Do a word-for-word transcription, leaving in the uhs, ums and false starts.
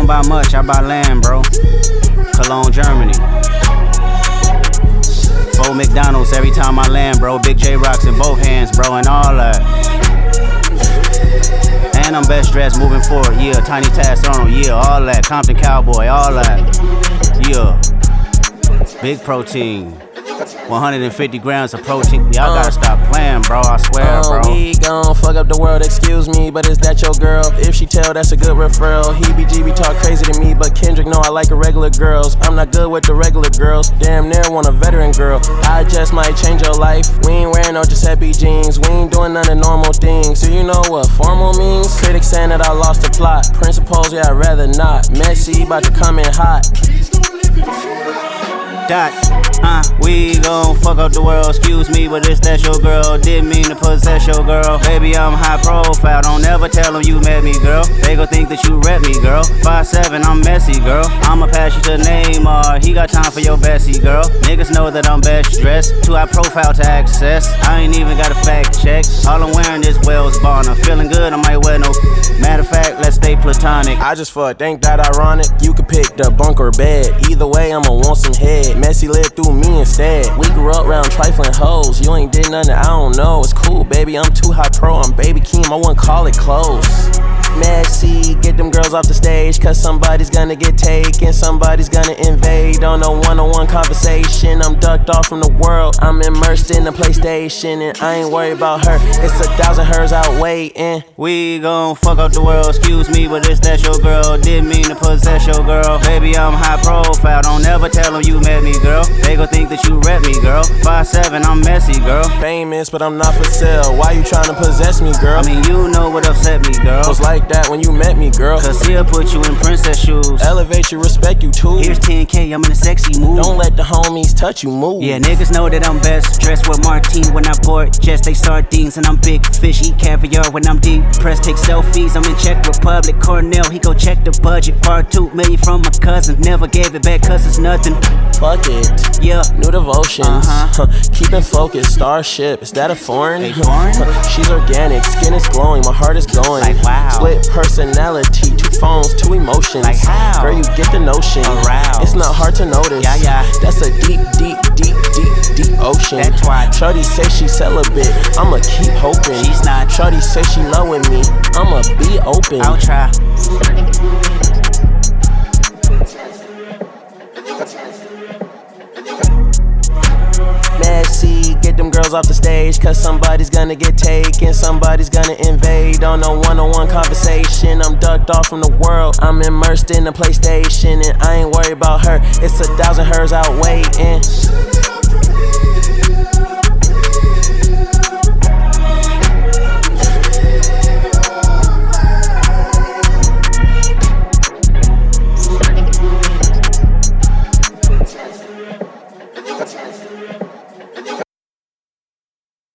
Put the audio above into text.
don't buy much, I buy land, bro. Cologne, Germany. Four McDonald's every time I land, bro. Big J rocks in both hands, bro, and all that. And I'm best dressed moving forward, yeah. Tiny Task Arnold, yeah, all that. Compton Cowboy, all that. Yeah. Big protein. one hundred fifty grams of protein. Y'all gotta stop playing, bro. I swear, oh, bro. We gon' fuck up the world, excuse me, but is that your girl? If she tell, that's a good referral. He B G B talk crazy to me, but Kendrick know I like irregular girls. I'm not good with the regular girls. Damn near want a veteran girl. I just might change your life. We ain't wearing no Giuseppe jeans. We ain't doing none of normal things. So you know what formal means? Critics saying that I lost the plot. Principles, yeah, I'd rather not. Messy, about to come in hot. Dot, uh, we gon' fuck up the world, excuse me, but it's that your girl. Didn't mean to possess your girl. Baby, I'm high profile, don't ever tell them you met me, girl. They gon' think that you rep me, girl. five seven, I'm messy, girl. I'ma pass you to Neymar, he got time for your bestie, girl. Niggas know that I'm best dressed, too high profile to access. I ain't even got a fact check. All I'm wearing is Wells Bonner. Feeling good, I might wear no. Matter of fact, let's stay platonic. I just fuck, ain't that ironic? You could pick the bunk or bed. Either way, I'ma want some head. Messy lived through me instead. We grew up round trifling hoes. You ain't did nothing, I don't know. It's cool, baby, I'm too high pro. I'm Baby Keem, I wouldn't call it close. Messy, get them girls off the stage, cause somebody's gonna get taken, somebody's gonna invade on a one-on-one conversation. I'm ducked off from the world, I'm immersed in the PlayStation, and I ain't worried about her, it's a thousand hers out waiting. We gon' fuck up the world, excuse me, but it's that your girl. Didn't mean to possess your girl. Baby, I'm high profile, don't ever tell them you met me, girl. They gon' think that you rep me, girl. five seven, I'm messy, girl. Famous, but I'm not for sale, why you tryna possess me, girl? I mean, you know what upset me, girl. Was like that when you met me, girl. Cause he'll put you in princess shoes. Elevate you, respect you too. Here's ten K, I'm in a sexy mood. Don't let the homies touch you, move. Yeah, niggas know that I'm best dressed with Martine when I board jets, they sardines. And I'm big fish, eat caviar when I'm deep pressed. Take selfies, I'm in Czech Republic. Cornell, he go check the budget. Part two million from my cousin. Never gave it back cause it's nothing. Fuck it. Yeah. New devotions. Uh-huh. Keeping focused, Starship. Is that a foreign? Hey, foreign? She's organic, skin is glowing, my heart is going. Like wow. Split personality, two phones, two emotions. Like how? Girl, you get the notion. Aroused. It's not hard to notice. Yeah, yeah. That's a deep, deep, deep, deep, deep ocean. That's why. Shorty say she celibate, I'ma keep hoping. She's not. Shorty say she loving me, I'ma be open. I'll try. Messy, get them girls off the stage, cause somebody's gonna get taken, somebody's gonna invade on a one-on-one conversation. I'm ducked off from the world, I'm immersed in the PlayStation, and I ain't worried about her, it's a thousand hers out waiting.